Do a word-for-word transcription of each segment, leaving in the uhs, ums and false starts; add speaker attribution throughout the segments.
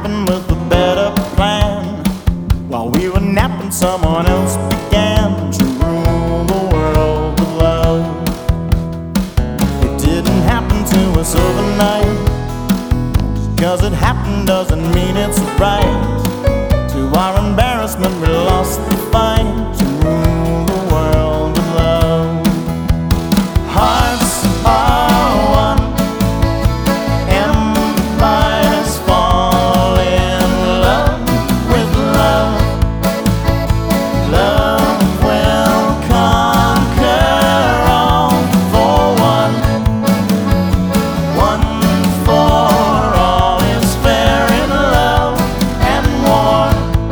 Speaker 1: happened with a better plan. While we were napping, someone else began to rule the world with love. It didn't happen to us overnight. Cause it happened doesn't mean it's right. To our embarrassment we lost the fight to rule the world with love. Hearts are one, empires fall in love with love. Love will conquer all for one. One for all is fair in love and war.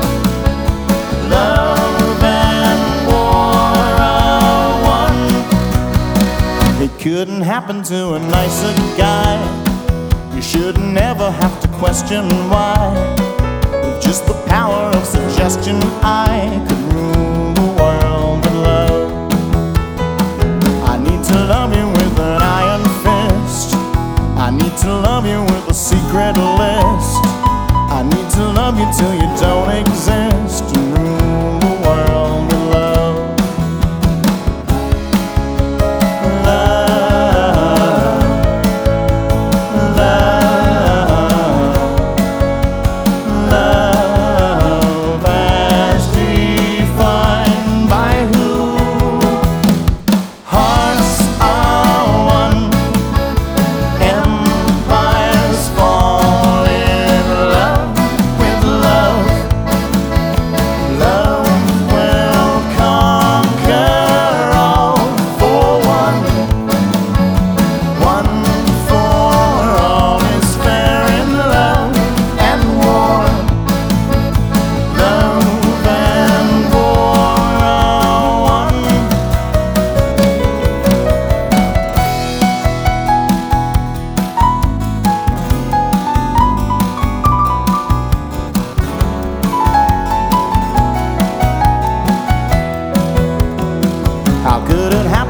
Speaker 1: Love and war are one. It couldn't happen to a nicer guy. You should never have to question why. With just the power of suggestion I could rule the world with love. I need to love you with an iron fist. I need to love you with a secret list. I need to love you till you don't exist.